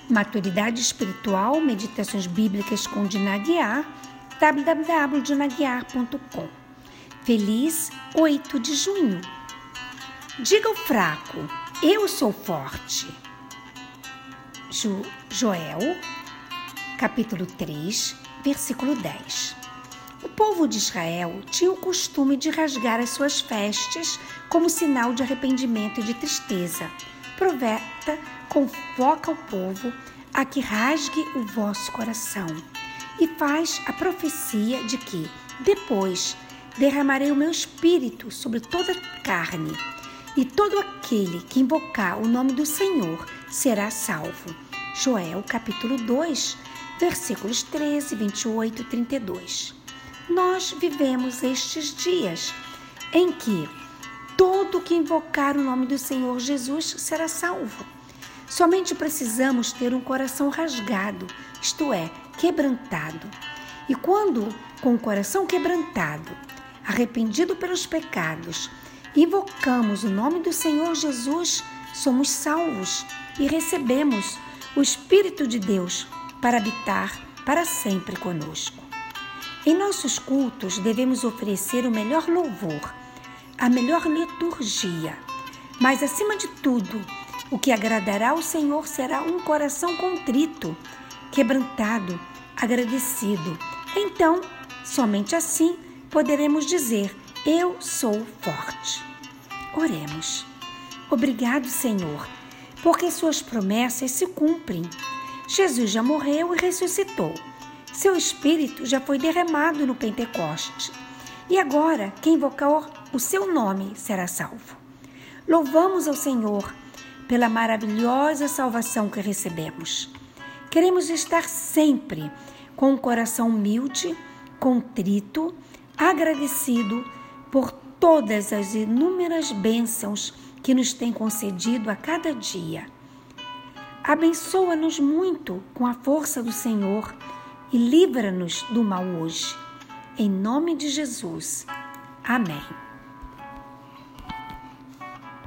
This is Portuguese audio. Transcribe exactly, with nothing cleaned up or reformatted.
Maturidade espiritual, meditações bíblicas com Dina Aguiar, w w w ponto dina aguiar ponto com. Feliz oito de junho. Diga ao fraco, eu sou forte. Jo- Joel, capítulo três, versículo dez. O povo de Israel tinha o costume de rasgar as suas vestes como sinal de arrependimento e de tristeza. O profeta convoca o povo a que rasgue o vosso coração e faz a profecia de que, depois, derramarei o meu espírito sobre toda a carne, e todo aquele que invocar o nome do Senhor será salvo. Joel, capítulo dois, versículos treze, vinte e oito e trinta e dois. Nós vivemos estes dias em que todo que invocar o nome do Senhor Jesus será salvo. Somente precisamos ter um coração rasgado, isto é, quebrantado. E quando, com o coração quebrantado, arrependido pelos pecados, invocamos o nome do Senhor Jesus, somos salvos e recebemos o Espírito de Deus para habitar para sempre conosco. Em nossos cultos devemos oferecer o melhor louvor, a melhor liturgia, mas acima de tudo, o que agradará ao Senhor será um coração contrito, quebrantado, agradecido. Então, somente assim poderemos dizer, eu sou forte. Oremos. Obrigado, Senhor, porque suas promessas se cumprem. Jesus já morreu e ressuscitou. Seu Espírito já foi derramado no Pentecoste. E agora, quem invocar o seu nome será salvo. Louvamos ao Senhor pela maravilhosa salvação que recebemos. Queremos estar sempre com um coração humilde, contrito, agradecido por todas as inúmeras bênçãos que nos tem concedido a cada dia. Abençoa-nos muito com a força do Senhor e livra-nos do mal hoje. Em nome de Jesus. Amém.